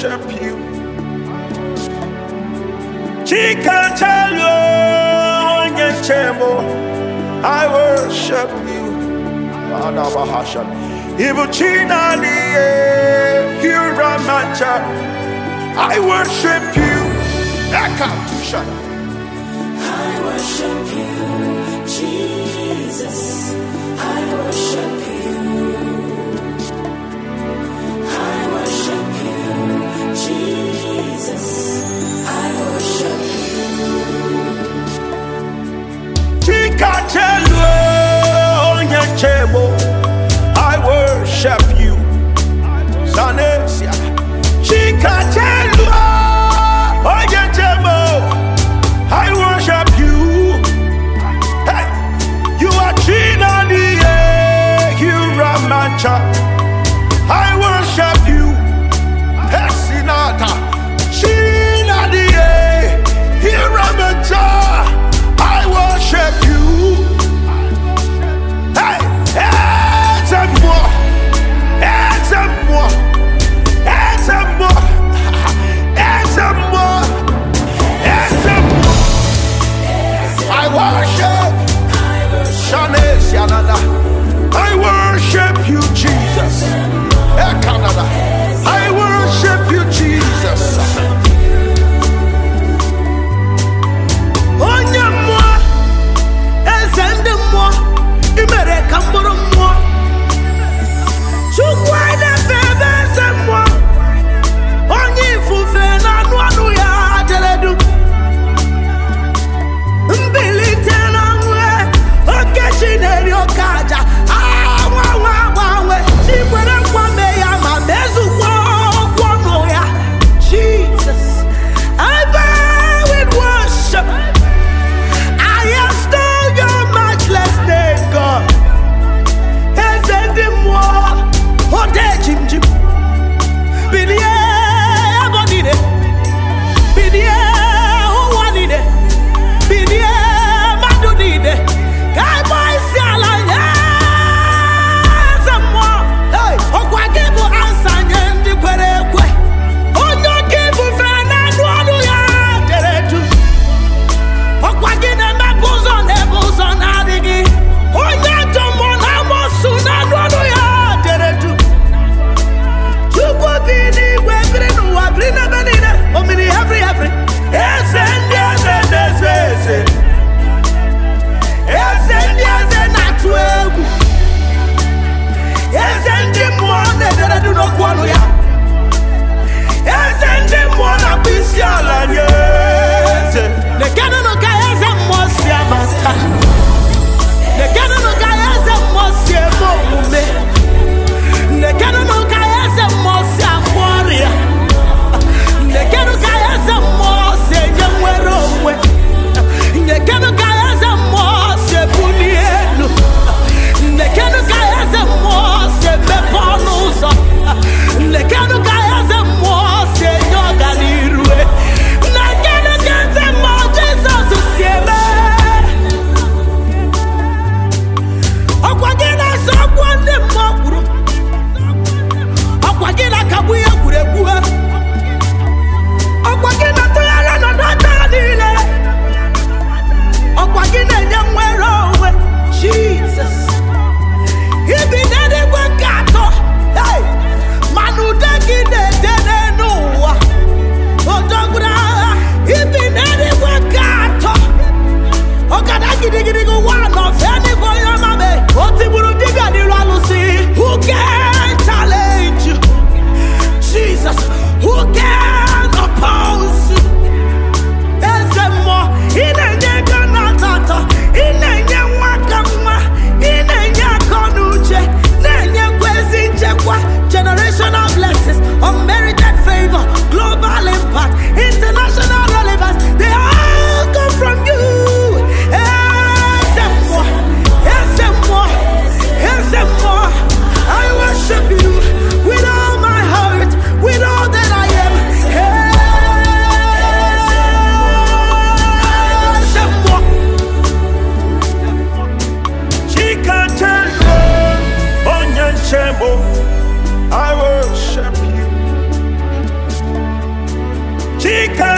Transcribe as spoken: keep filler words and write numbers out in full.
worship you. Chikatalo Nyechemo, I worship you. Adabahashan. Ibuchina Liye, Hiramacha, I worship you. Akatushan. I worship you, Jesus. I worship you. I worship you, Jesus. I worship you. Chikatelo Nyechemo, I worship you. Sanesia. Chikatelo Nyechemo, I worship you. Hey, you are China the you Ramacha. I worship you. Hesinata. China the you Ramacha. I worship you. Hey, it's a more, it's a more, it's a more, it's a more, it's a more. I worship, Shanes Yanada. I worship you, Jesus. Eh, Canada. I worship you, Jesus. Onya moi, ezende moi, imere kamboro moi. Chukwa ina febe ze moi. Onyi fufe na nuanu ya teledu. Mbili tena mwe, okechi neri okaja. Ah, wa wa wa we. Chikwere kwa me ya mabezu kwa kwa no ya. Jesus, I bow in worship. I extol your matchless name, God. Ezendimwa, ode jim jim. Bidie, abonide. Bidie, uwanide. Bidie, madunide. Guy boy siala yezemwa. Hey, okwagibu ansanye ndi kwere kwe. Onyo kibu fena nuanu ya deretu. Okwagine mebuzo nebuzo nadigi. Onye tomo na mosu na nuanu ya deretu. Chukwu bini we brinu wa brina benine. Omini every every. Eze ndi eze eze eze. Eze ndi eze na tuegu. Eze ndi muone deretu no kwanu ya. Eze ndi muona bisi ala nyeze. Negana no kaya eze mwosi amata. Negana no kaya eze mwosi emomume. Negana no kaya eze mwosi akwaria. Negana no kaya eze mwosi enyemwero mwe. Negana no kaya eze mwosi ebunienu. Negana no kaya eze mwosi emeponuzo. Negana no kaya eze mwosi enyoganirwe. Negana no kaya eze mwosi Jesus usieme. Okwagina sokwande mwakuru. Okwagina kabuye kurebuwe. Okwagina tuyala no dotanile. Okwagina nyamwero we. Jesus. Ibinede kwe kato. Hey. Manudagi de dene nuwa. Otogura. Ibinede kwe kato. Okada gidi gidi go one of any boy or mame. Otiburu diga ni ralusi. Who can challenge you? Jesus. Who can oppose you? Ezemo. Inenye ganatata. Inenye wakama. Inenye konuche. Nenye kwezi nchekwa. Generational blessings. Unmerited favor. Global impact. International relevance. They all come from you. Ezemo. Ezemo. Ezemo. I worship you with all my heart, with all that I am. Ezemo. Chikatelo Nyechemo, I worship you. Chika